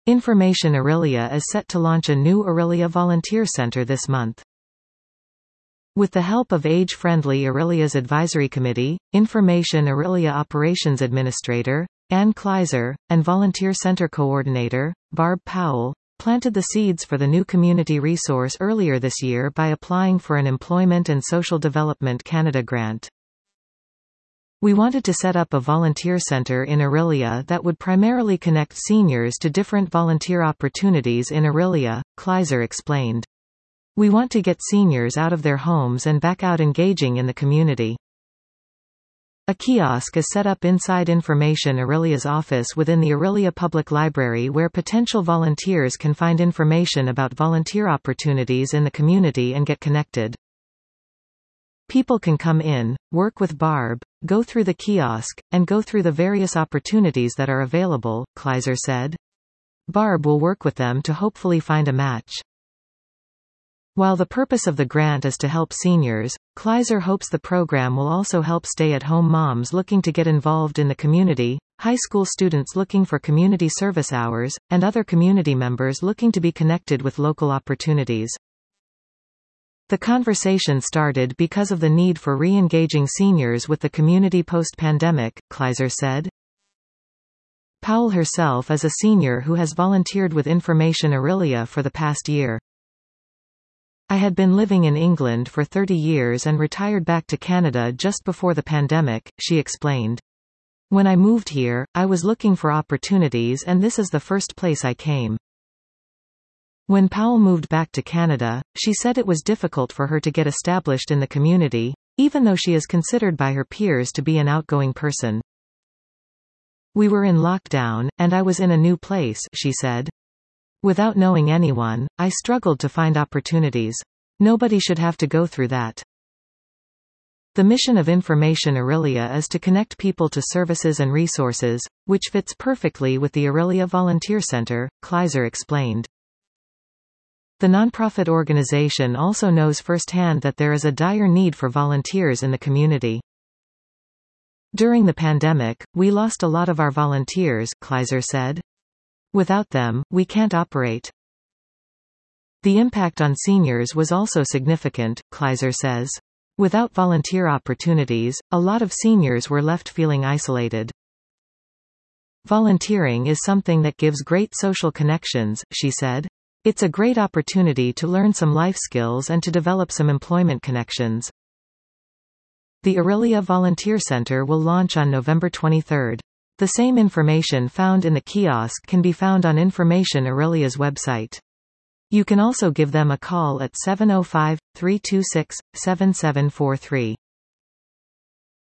Information Aurelia is set to launch a new Aurelia Volunteer Center this month. With the help of age-friendly Aurelia's Advisory Committee, Information Aurelia Operations Administrator, Ann Kleiser, and Volunteer Center Coordinator, Barb Powell, planted the seeds for the new community resource earlier this year by applying for an Employment and Social Development Canada grant. We wanted to set up a volunteer center in Aurelia that would primarily connect seniors to different volunteer opportunities in Aurelia, Kleiser explained. We want to get seniors out of their homes and back out engaging in the community. A kiosk is set up inside Information Aurelia's office within the Aurelia Public Library where potential volunteers can find information about volunteer opportunities in the community and get connected. People can come in, work with Barb, go through the kiosk, and go through the various opportunities that are available, Kleiser said. Barb will work with them to hopefully find a match. While the purpose of the grant is to help seniors, Kleiser hopes the program will also help stay-at-home moms looking to get involved in the community, high school students looking for community service hours, and other community members looking to be connected with local opportunities. The conversation started because of the need for re-engaging seniors with the community post-pandemic, Kleiser said. Powell herself is a senior who has volunteered with Information Aurelia for the past year. I had been living in England for 30 years and retired back to Canada just before the pandemic, she explained. When I moved here, I was looking for opportunities and this is the first place I came. When Powell moved back to Canada, she said it was difficult for her to get established in the community, even though she is considered by her peers to be an outgoing person. We were in lockdown, and I was in a new place, she said. Without knowing anyone, I struggled to find opportunities. Nobody should have to go through that. The mission of Information Aurelia is to connect people to services and resources, which fits perfectly with the Aurelia Volunteer Center, Kleiser explained. The nonprofit organization also knows firsthand that there is a dire need for volunteers in the community. During the pandemic, we lost a lot of our volunteers, Kleiser said. Without them, we can't operate. The impact on seniors was also significant, Kleiser says. Without volunteer opportunities, a lot of seniors were left feeling isolated. Volunteering is something that gives great social connections, she said. It's a great opportunity to learn some life skills and to develop some employment connections. The Aurelia Volunteer Center will launch on November 23. The same information found in the kiosk can be found on Information Aurelia's website. You can also give them a call at 705-326-7743.